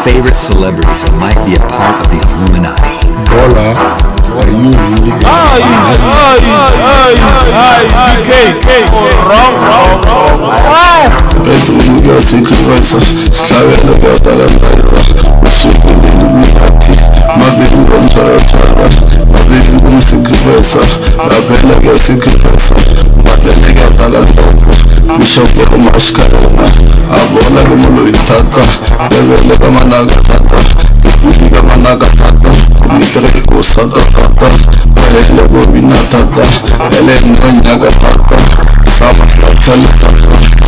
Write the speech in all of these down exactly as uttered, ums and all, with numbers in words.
favorite celebrities might be a part of the Illuminati? Bola, are you really? Ay, ay, ay, ay, B K, wrong, wrong, wrong. Retroluga sacrifice, Slavia the Galatasaray, Usuku Illuminati, Mabin Gonzara Sara, Mabin Gon sacrifice, Mabin sacrifice, Mabin Galatasaray, Bishop Mashkarona, Abola Gumulu Tata, Devela Managa Tata, Udiga Managa Tata, Nitreko Santa Tata, Ele Gobina Tata, Ele Nyaga Tata, Sabas Lachali Santa.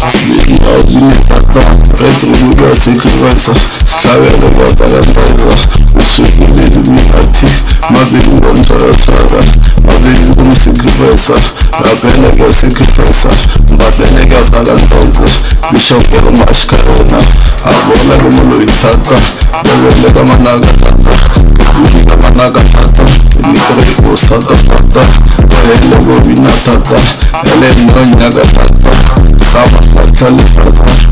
Retroluga sacrifice, Slavia the Galatasaray, Usuku Illuminati, Mabin Gonzara Sara, Mabin Gon sacrifice, Mabin sacrifice, Mabin Galatasaray, Bishop Mashkarona, Abola Gumulu Tata, Devela Managa Tata, Udiga Managa Tata, Nitreko Santa Tata, Ele Gobina Tata, Ele Nyaga Tata, Sabas Lachali Santa.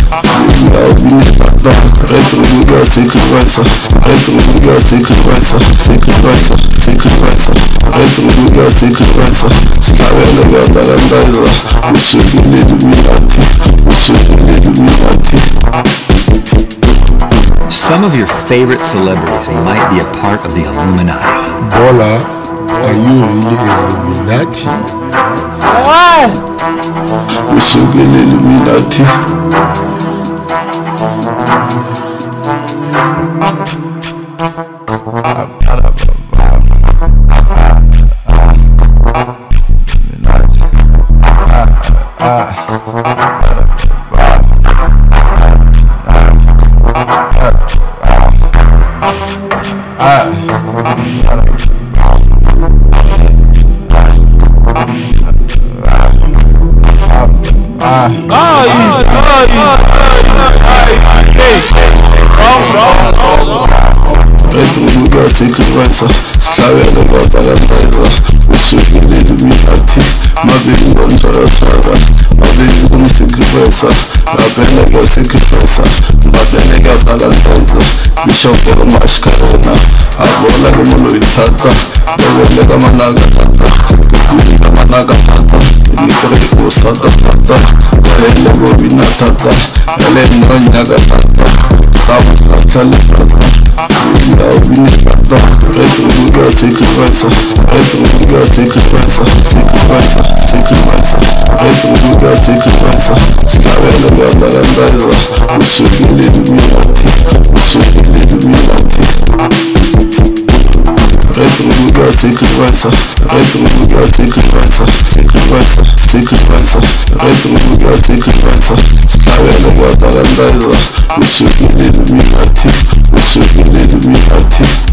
Retroluga sacrifice, Retroluga sacrifice, sacrifice, sacrifice, Retroluga sacrifice, Slavia the Galatasaray, Usuku Illuminati, Usuku Illuminati. Some of your favorite celebrities might be a part of the Illuminati. Bola, are you really Illuminati? Usuku Illuminati. Retroluga sacrifice, Slavia the Galatasaray, Usuku Illuminati, Mabin Gonzara Sara, Mabin Gon sacrifice, Mabin sacrifice, Mabin Galatasaray, Bishop Mashkarona, Abola Gumulu Tata, Devela Managa Tata, Udiga Managa Tata, Nitreko Santa Tata, Ele Gobina Tata, Ele Nyaga Tata, Sabas Lachali Santa. Retroluga sacrifice, Retroluga sacrifice, sacrifice, sacrifice, Retroluga sacrifice, Slavia the Galatasaray, Usuku Illuminati, Usuku Illuminati. Retroluga sacrifice, Retroluga sacrifice, sacrifice, sacrifice, Retroluga sacrifice, Slavia the Galatasaray, Usuku Illuminati, Usuku Illuminati.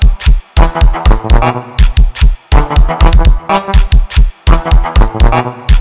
Thank you.